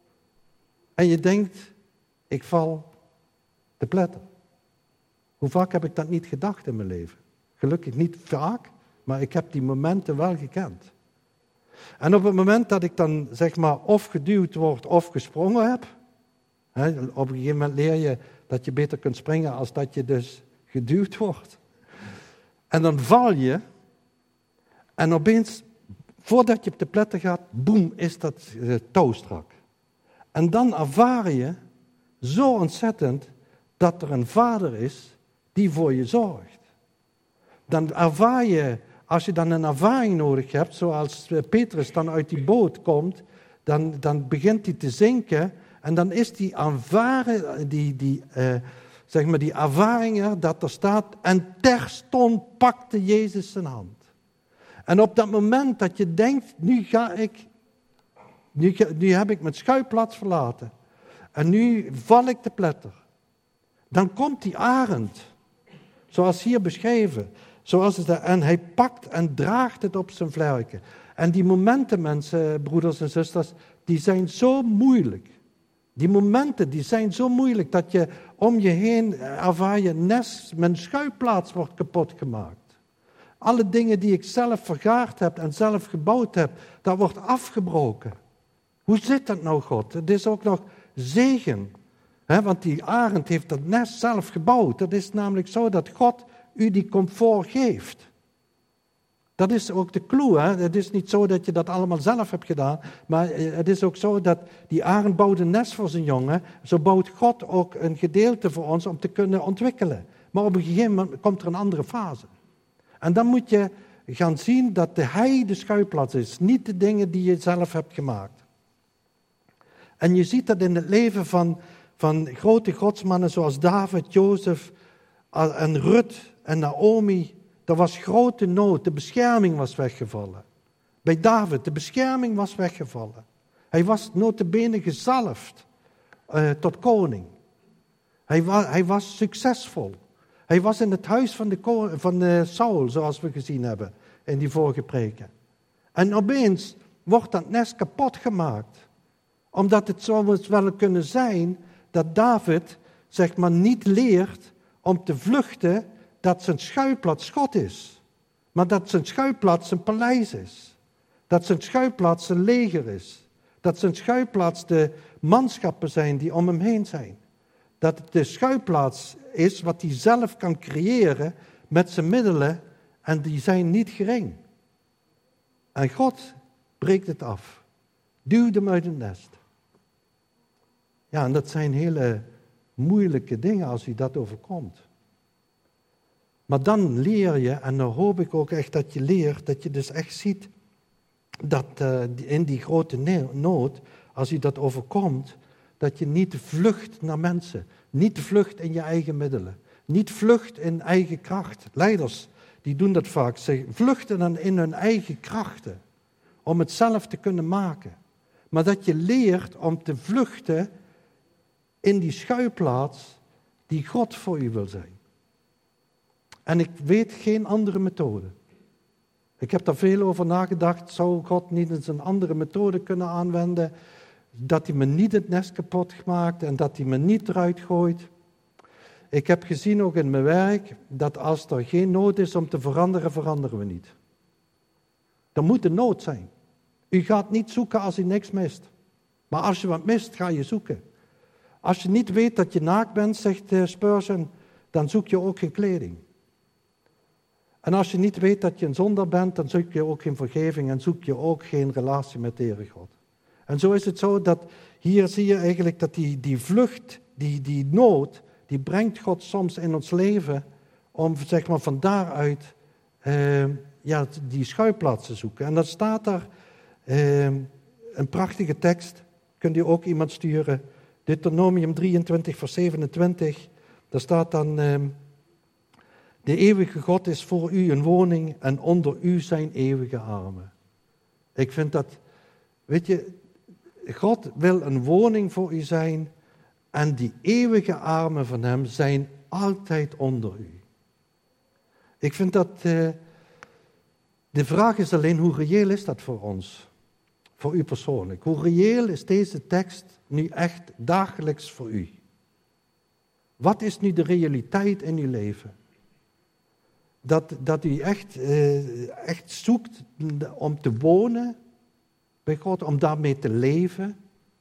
En je denkt, ik val te pletter. Hoe vaak heb ik dat niet gedacht in mijn leven? Gelukkig niet vaak, maar ik heb die momenten wel gekend. En op het moment dat ik dan zeg maar of geduwd word of gesprongen heb, hè, op een gegeven moment leer je dat je beter kunt springen als dat je dus geduwd wordt. En dan val je en opeens, voordat je op de pletter gaat, boem, is dat uh, touw strak. En dan ervaar je zo ontzettend dat er een vader is die voor je zorgt. Dan ervaar je, als je dan een ervaring nodig hebt, zoals Petrus dan uit die boot komt, dan, dan begint hij te zinken en dan is die ervaren, die, die, uh, zeg maar die ervaringen dat er staat, en terstond pakte Jezus zijn hand. En op dat moment dat je denkt, nu ga ik, nu, nu heb ik mijn schuilplaats verlaten en nu val ik te pletter. Dan komt die arend, zoals hier beschreven. Zoals het, en hij pakt en draagt het op zijn vlerken. En die momenten, mensen, broeders en zusters, die zijn zo moeilijk. Die momenten, die zijn zo moeilijk dat je om je heen ervaar je nest, mijn schuilplaats wordt kapot gemaakt. Alle dingen die ik zelf vergaard heb en zelf gebouwd heb, dat wordt afgebroken. Hoe zit dat nou, God? Het is ook nog zegen. He, want die arend heeft dat nest zelf gebouwd. Het is namelijk zo dat God u die comfort geeft. Dat is ook de clue. Hè? Het is niet zo dat je dat allemaal zelf hebt gedaan, maar het is ook zo dat die arend bouwt een nest voor zijn jongen. Zo bouwt God ook een gedeelte voor ons om te kunnen ontwikkelen. Maar op een gegeven moment komt er een andere fase. En dan moet je gaan zien dat de hij de schuilplaats is, niet de dingen die je zelf hebt gemaakt. En je ziet dat in het leven van, van grote godsmannen zoals David, Jozef en Rut en Naomi. Er was grote nood, de bescherming was weggevallen. Bij David, de bescherming was weggevallen. Hij was nota bene gezalfd uh, tot koning. Hij, wa, hij was succesvol. Hij was in het huis van, de, van de Saul, zoals we gezien hebben in die vorige preken. En opeens wordt dat nest kapot gemaakt. Omdat het zou wel kunnen zijn dat David zeg maar niet leert om te vluchten dat zijn schuilplaats God is. Maar dat zijn schuilplaats zijn paleis is. Dat zijn schuilplaats zijn leger is. Dat zijn schuilplaats de manschappen zijn die om hem heen zijn. Dat het de schuilplaats is wat hij zelf kan creëren met zijn middelen en die zijn niet gering. En God breekt het af. Duwt hem uit het nest. Ja, en dat zijn hele moeilijke dingen als u dat overkomt. Maar dan leer je, en dan hoop ik ook echt dat je leert, dat je dus echt ziet dat uh, in die grote nood, als je dat overkomt, dat je niet vlucht naar mensen, niet vlucht in je eigen middelen, niet vlucht in eigen kracht. Leiders, die doen dat vaak, ze vluchten dan in hun eigen krachten, om het zelf te kunnen maken. Maar dat je leert om te vluchten in die schuilplaats die God voor u wil zijn. En ik weet geen andere methode. Ik heb daar veel over nagedacht. Zou God niet eens een andere methode kunnen aanwenden? Dat hij me niet het nest kapot maakt en dat hij me niet eruit gooit. Ik heb gezien ook in mijn werk dat als er geen nood is om te veranderen, veranderen we niet. Er moet een nood zijn. U gaat niet zoeken als u niks mist. Maar als je wat mist, ga je zoeken. Als je niet weet dat je naakt bent, zegt Spurgeon, dan zoek je ook geen kleding. En als je niet weet dat je een zondaar bent, dan zoek je ook geen vergeving en zoek je ook geen relatie met de Heere God. En zo is het zo dat hier zie je eigenlijk dat die, die vlucht, die, die nood, die brengt God soms in ons leven om zeg maar van daaruit uh, ja, die schuilplaats te zoeken. En dan staat daar uh, een prachtige tekst, kunt u ook iemand sturen, Deuteronomium drieëntwintig vers zevenentwintig, daar staat dan, uh, de eeuwige God is voor u een woning en onder u zijn eeuwige armen. Ik vind dat, weet je, God wil een woning voor u zijn en die eeuwige armen van hem zijn altijd onder u. Ik vind dat, uh, de vraag is alleen hoe reëel is dat voor ons? Voor u persoonlijk. Hoe reëel is deze tekst nu echt dagelijks voor u? Wat is nu de realiteit in uw leven? Dat, dat u echt, uh, echt zoekt om te wonen bij God, om daarmee te leven.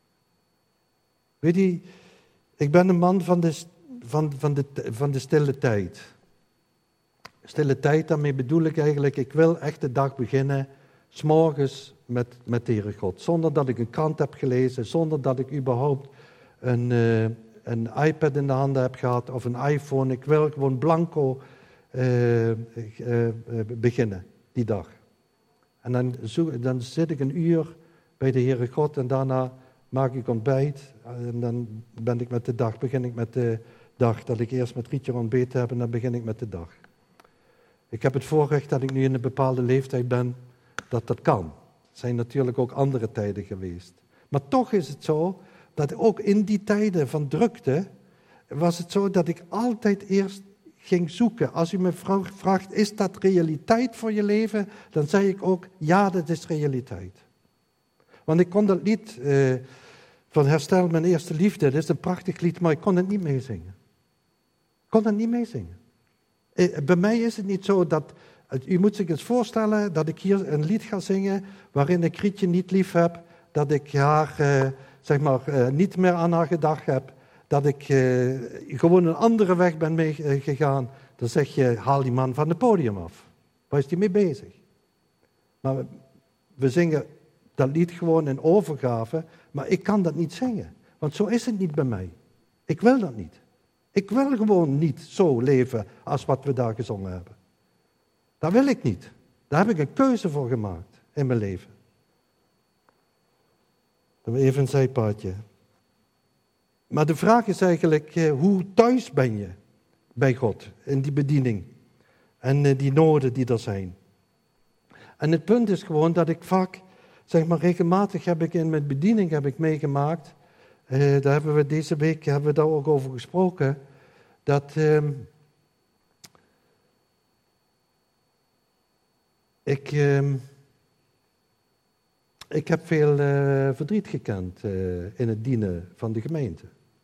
Weet je, ik ben een man van de, van, van de, van de stille tijd. Stille tijd, daarmee bedoel ik eigenlijk, ik wil echt de dag beginnen, 's morgens met, met de Heere God. Zonder dat ik een krant heb gelezen, zonder dat ik überhaupt een, uh, een iPad in de handen heb gehad of een iPhone. Ik wil gewoon blanco uh, uh, uh, beginnen, die dag. En dan, zoek, dan zit ik een uur bij de Heere God en daarna maak ik ontbijt. En dan ben ik met de dag, begin ik met de dag. Dat ik eerst met Rietje ontbeten heb en dan begin ik met de dag. Ik heb het voorrecht dat ik nu in een bepaalde leeftijd ben, dat dat kan. Er zijn natuurlijk ook andere tijden geweest. Maar toch is het zo, dat ook in die tijden van drukte, was het zo dat ik altijd eerst ging zoeken. Als u me vraagt, is dat realiteit voor je leven? Dan zei ik ook, ja, dat is realiteit. Want ik kon dat lied uh, van Herstel mijn eerste liefde, dat is een prachtig lied, maar ik kon het niet meezingen. Ik kon het niet meezingen. Uh, bij mij is het niet zo dat, u moet zich eens voorstellen dat ik hier een lied ga zingen, waarin ik Rietje niet lief heb, dat ik haar, uh, zeg maar, uh, niet meer aan haar gedacht heb, dat ik uh, gewoon een andere weg ben meegegaan. Uh, dan zeg je, haal die man van het podium af. Waar is die mee bezig? Maar we, we zingen dat lied gewoon in overgave, maar ik kan dat niet zingen. Want zo is het niet bij mij. Ik wil dat niet. Ik wil gewoon niet zo leven als wat we daar gezongen hebben. Dat wil ik niet. Daar heb ik een keuze voor gemaakt in mijn leven. Dan even een zijpaadje. Maar de vraag is eigenlijk, hoe thuis ben je bij God in die bediening en die noden die er zijn? En het punt is gewoon dat ik vaak, zeg maar regelmatig heb ik in mijn bediening heb ik meegemaakt, eh, daar hebben we deze week hebben we daar ook over gesproken, dat eh, ik, eh, ik heb veel eh, verdriet gekend eh, in het dienen van de gemeente.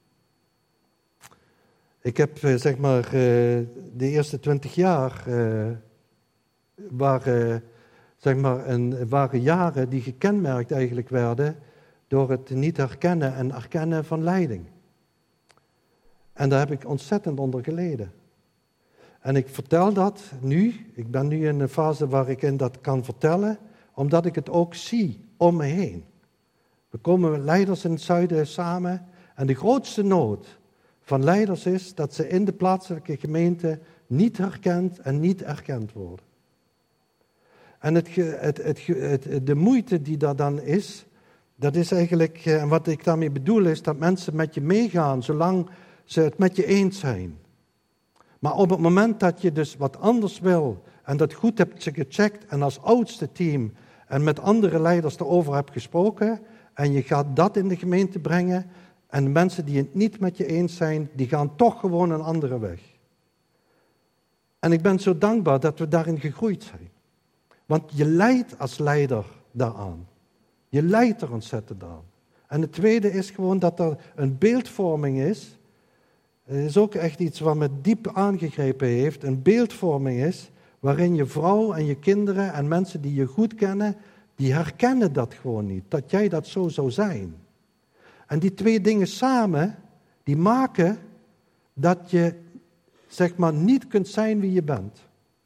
Ik heb, zeg maar, de eerste twintig jaar uh, waren, zeg maar, een, waren jaren die gekenmerkt eigenlijk werden door het niet herkennen en erkennen van leiding. En daar heb ik ontzettend onder geleden. En ik vertel dat nu, ik ben nu in een fase waarin dat kan vertellen, omdat ik het ook zie om me heen. We komen met leiders in het zuiden samen en de grootste nood van leiders is dat ze in de plaatselijke gemeente niet herkend en niet erkend worden. En het, het, het, het, de moeite die daar dan is, dat is eigenlijk, en wat ik daarmee bedoel is, dat mensen met je meegaan, zolang ze het met je eens zijn. Maar op het moment dat je dus wat anders wil, en dat goed hebt gecheckt, en als oudste team, en met andere leiders erover hebt gesproken, en je gaat dat in de gemeente brengen, en de mensen die het niet met je eens zijn, die gaan toch gewoon een andere weg. En ik ben zo dankbaar dat we daarin gegroeid zijn. Want je leidt als leider daaraan. Je leidt er ontzettend aan. En het tweede is gewoon dat er een beeldvorming is. Het is ook echt iets wat me diep aangegrepen heeft. Een beeldvorming is waarin je vrouw en je kinderen en mensen die je goed kennen, die herkennen dat gewoon niet. Dat jij dat zo zou zijn. En die twee dingen samen, die maken dat je, zeg maar, niet kunt zijn wie je bent.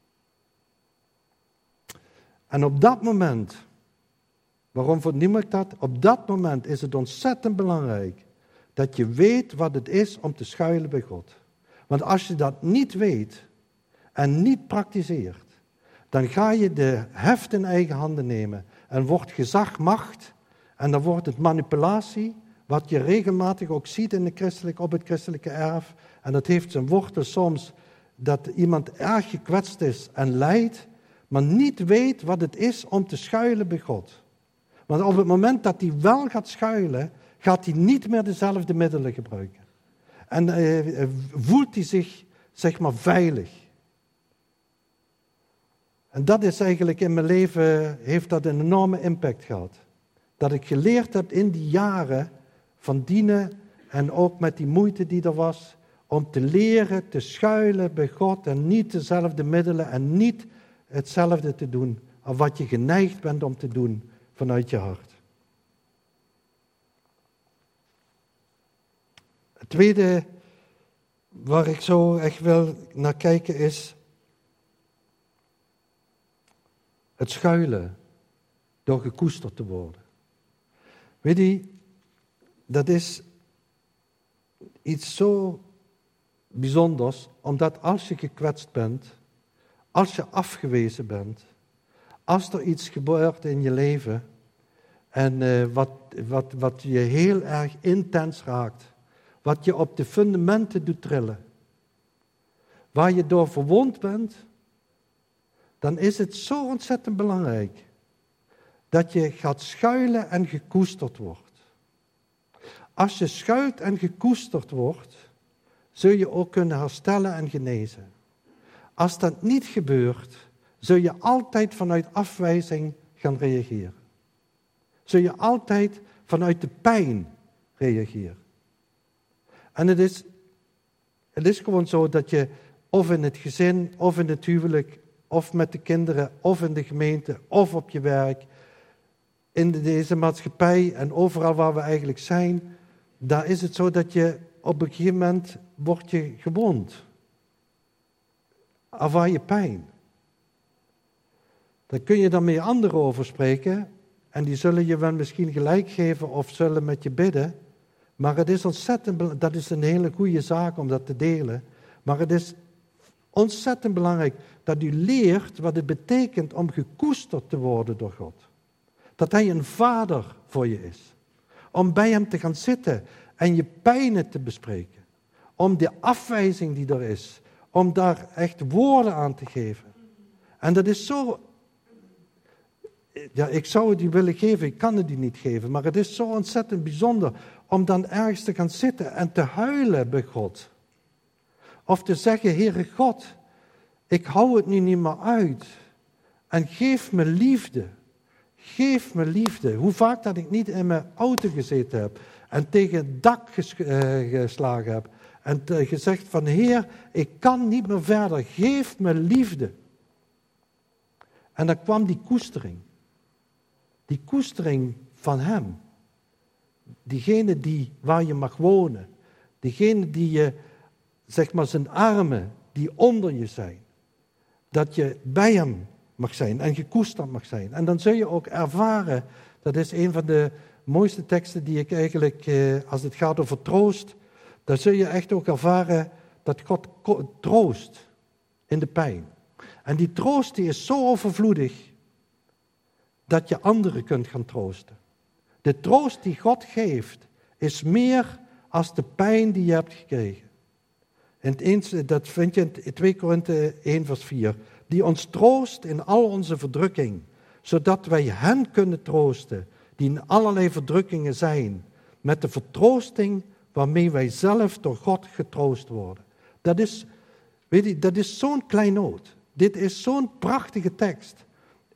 En op dat moment, waarom vernoem ik dat? Op dat moment is het ontzettend belangrijk dat je weet wat het is om te schuilen bij God. Want als je dat niet weet en niet praktiseert, dan ga je de heft in eigen handen nemen en wordt gezag macht en dan wordt het manipulatie, wat je regelmatig ook ziet in de christelijke, op het christelijke erf. En dat heeft zijn wortel soms dat iemand erg gekwetst is en lijdt, maar niet weet wat het is om te schuilen bij God. Want op het moment dat hij wel gaat schuilen, gaat hij niet meer dezelfde middelen gebruiken. En uh, voelt hij zich, zeg maar, veilig. En dat is eigenlijk in mijn leven, heeft dat een enorme impact gehad. Dat ik geleerd heb in die jaren van dienen en ook met die moeite die er was, om te leren te schuilen bij God en niet dezelfde middelen en niet hetzelfde te doen als wat je geneigd bent om te doen vanuit je hart. Het tweede waar ik zo echt wil naar kijken is het schuilen door gekoesterd te worden. Weet je, dat is iets zo bijzonders, omdat als je gekwetst bent, als je afgewezen bent, als er iets gebeurt in je leven en uh, wat, wat, wat je heel erg intens raakt, wat je op de fundamenten doet trillen, waar je door verwond bent, dan is het zo ontzettend belangrijk dat je gaat schuilen en gekoesterd wordt. Als je schuilt en gekoesterd wordt, zul je ook kunnen herstellen en genezen. Als dat niet gebeurt, zul je altijd vanuit afwijzing gaan reageren. Zul je altijd vanuit de pijn reageren. En het is, het is gewoon zo dat je of in het gezin, of in het huwelijk, of met de kinderen, of in de gemeente, of op je werk, in deze maatschappij en overal waar we eigenlijk zijn, daar is het zo dat je op een gegeven moment word je gewond. Ervaar je pijn. Dan kun je dan met anderen over spreken en die zullen je wel misschien gelijk geven of zullen met je bidden. Maar het is ontzettend, dat is een hele goede zaak om dat te delen. Maar het is ontzettend belangrijk dat u leert wat het betekent om gekoesterd te worden door God. Dat Hij een vader voor je is. Om bij Hem te gaan zitten en je pijnen te bespreken. Om de afwijzing die er is, om daar echt woorden aan te geven. En dat is zo, ja, ik zou het u willen geven, ik kan het u niet geven, maar het is zo ontzettend bijzonder om dan ergens te gaan zitten en te huilen bij God. Of te zeggen, Heere God, ik hou het nu niet meer uit. En geef me liefde. Geef me liefde. Hoe vaak dat ik niet in mijn auto gezeten heb en tegen het dak ges- uh, geslagen heb. En te, gezegd van, Heer, ik kan niet meer verder. Geef me liefde. En dan kwam die koestering. Die koestering van Hem. Diegene die, waar je mag wonen. Diegene die je, zeg maar, zijn armen, die onder je zijn. Dat je bij Hem mag zijn en gekoesterd mag zijn. En dan zul je ook ervaren, dat is een van de mooiste teksten die ik eigenlijk, eh, als het gaat over troost, dan zul je echt ook ervaren dat God troost in de pijn. En die troost die is zo overvloedig, dat je anderen kunt gaan troosten. De troost die God geeft, is meer als de pijn die je hebt gekregen. En eens, dat vind je in twee Korinthe één vers vier. Die ons troost in al onze verdrukking, zodat wij hen kunnen troosten, die in allerlei verdrukkingen zijn, met de vertroosting waarmee wij zelf door God getroost worden. Dat is, weet je, dat is zo'n kleinood. Dit is zo'n prachtige tekst.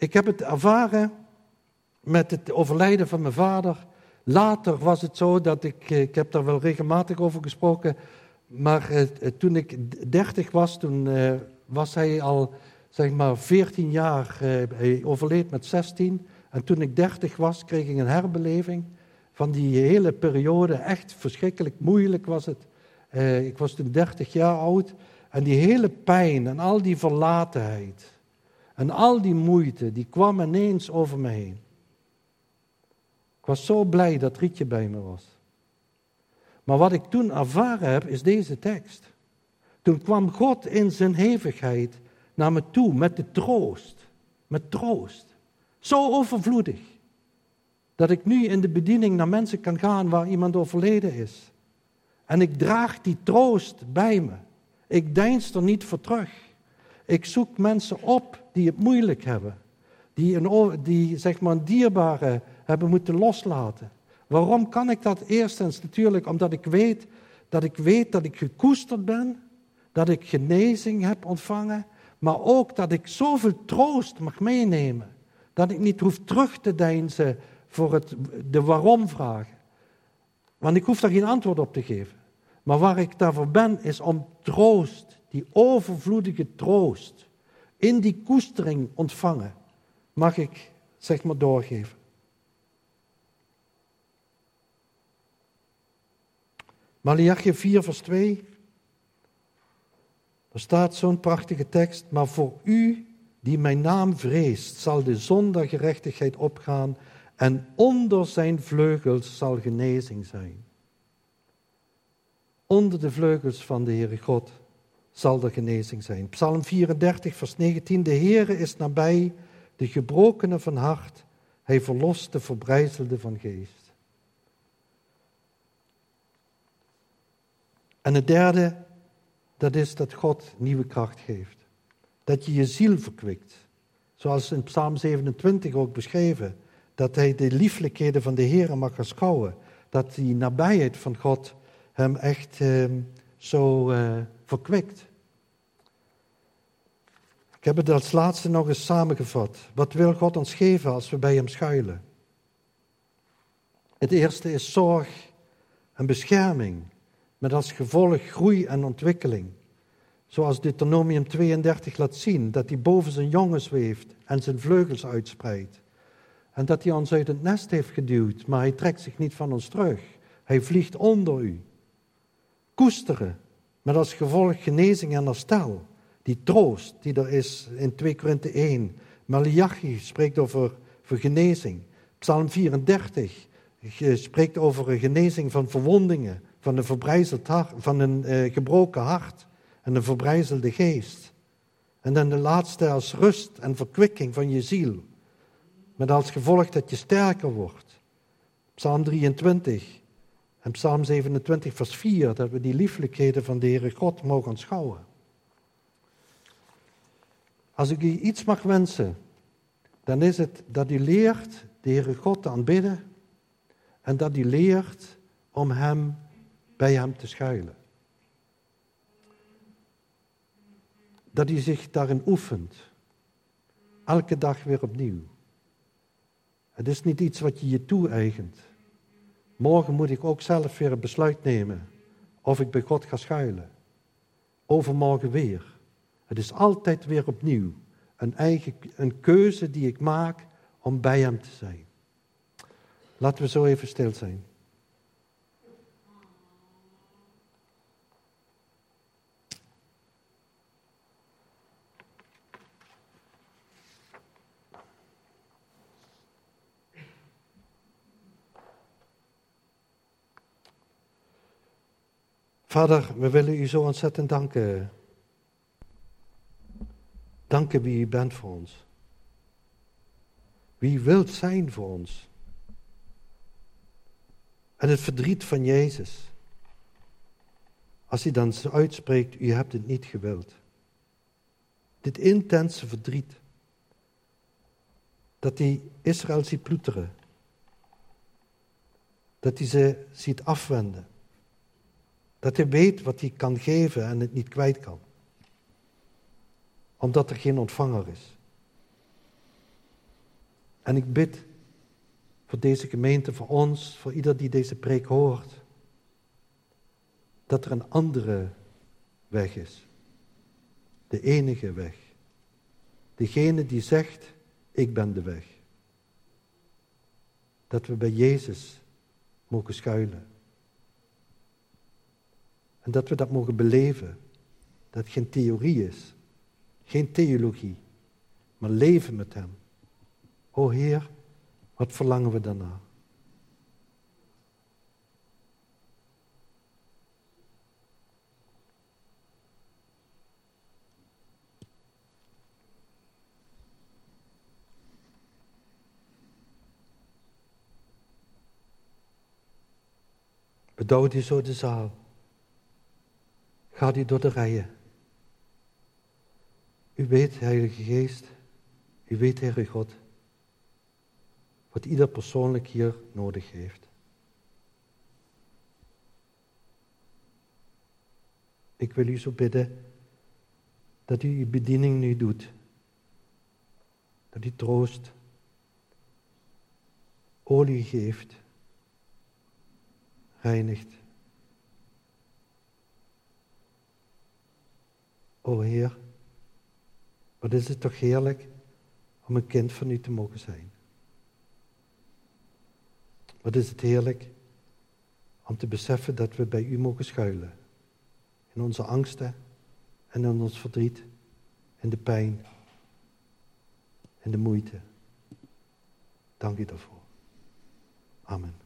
Ik heb het ervaren met het overlijden van mijn vader. Later was het zo dat ik, ik heb daar wel regelmatig over gesproken, maar eh, toen ik dertig was, toen eh, was hij al, zeg maar, veertien jaar, eh, hij overleed met zestien. En toen ik dertig was, kreeg ik een herbeleving van die hele periode. Echt verschrikkelijk moeilijk was het. Uh, ik was toen dertig jaar oud. En die hele pijn en al die verlatenheid en al die moeite, die kwam ineens over me heen. Ik was zo blij dat Rietje bij me was. Maar wat ik toen ervaren heb, is deze tekst. Toen kwam God in zijn hevigheid naar me toe met de troost. Met troost. Zo overvloedig. Dat ik nu in de bediening naar mensen kan gaan waar iemand overleden is. En ik draag die troost bij me. Ik deins er niet voor terug. Ik zoek mensen op die het moeilijk hebben. Die, een, die zeg maar een dierbare hebben moeten loslaten. Waarom kan ik dat? Eerstens natuurlijk omdat ik weet dat ik weet dat ik gekoesterd ben. Dat ik genezing heb ontvangen. Maar ook dat ik zoveel troost mag meenemen. Dat ik niet hoef terug te deinzen voor het, de waarom-vragen. Want ik hoef daar geen antwoord op te geven. Maar waar ik daarvoor ben, is om troost, die overvloedige troost, in die koestering ontvangen, mag ik, zeg maar, doorgeven. Maleachi vier vers twee. Er staat zo'n prachtige tekst. Maar voor u die mijn naam vreest, zal de zon der gerechtigheid opgaan en onder zijn vleugels zal genezing zijn. Onder de vleugels van de Heere God zal er genezing zijn. Psalm vierendertig vers negentien. De Heere is nabij de gebrokenen van hart. Hij verlost de verbrijzelden van geest. En het derde, dat is dat God nieuwe kracht geeft. Dat je je ziel verkwikt. Zoals in Psalm zevenentwintig ook beschreven. Dat hij de lieflijkheden van de Heere mag aanschouwen. Dat die nabijheid van God hem echt eh, zo eh, verkwikt. Ik heb het als laatste nog eens samengevat. Wat wil God ons geven als we bij hem schuilen? Het eerste is zorg en bescherming. Met als gevolg groei en ontwikkeling. Zoals Deuteronomium tweeëndertig laat zien. Dat hij boven zijn jongen zweeft en zijn vleugels uitspreidt. En dat hij ons uit het nest heeft geduwd. Maar hij trekt zich niet van ons terug. Hij vliegt onder u. Koesteren. Met als gevolg genezing en herstel. Die troost die er is in twee Korinthe één. Maleachi spreekt over, over genezing. Psalm vierendertig spreekt over een genezing van verwondingen. Van een, verbrijzeld hart, van een uh, gebroken hart en een verbrijzelde geest. En dan de laatste als rust en verkwikking van je ziel. Met als gevolg dat je sterker wordt. Psalm drieëntwintig en Psalm zevenentwintig vers vier. Dat we die lieflijkheden van de Heere God mogen aanschouwen. Als ik u iets mag wensen, dan is het dat u leert de Heere God te aanbidden. En dat u leert om hem bij hem te schuilen. Dat u zich daarin oefent. Elke dag weer opnieuw. Het is niet iets wat je je toe-eigent. Morgen moet ik ook zelf weer een besluit nemen of ik bij God ga schuilen. Overmorgen weer. Het is altijd weer opnieuw een, eigen, een keuze die ik maak om bij hem te zijn. Laten we zo even stil zijn. Vader, we willen u zo ontzettend danken. Danken wie u bent voor ons. Wie u wilt zijn voor ons. En het verdriet van Jezus. Als hij dan zo uitspreekt, u hebt het niet gewild. Dit intense verdriet. Dat hij Israël ziet ploeteren. Dat hij ze ziet afwenden. Dat hij weet wat hij kan geven en het niet kwijt kan. Omdat er geen ontvanger is. En ik bid voor deze gemeente, voor ons, voor ieder die deze preek hoort, dat er een andere weg is. De enige weg. Degene die zegt, ik ben de weg. Dat we bij Jezus mogen schuilen. En dat we dat mogen beleven. Dat het geen theorie is. Geen theologie. Maar leven met Hem. O Heer, wat verlangen we daarna? Bedouw die zo de zaal. Ga die door de rijen. U weet, Heilige Geest, u weet, Heere God, wat ieder persoonlijk hier nodig heeft. Ik wil u zo bidden dat u uw bediening nu doet. Dat u troost, olie geeft, reinigt. O Heer, wat is het toch heerlijk om een kind van u te mogen zijn. Wat is het heerlijk om te beseffen dat we bij u mogen schuilen. In onze angsten en in ons verdriet, in de pijn, in de moeite. Dank u daarvoor. Amen.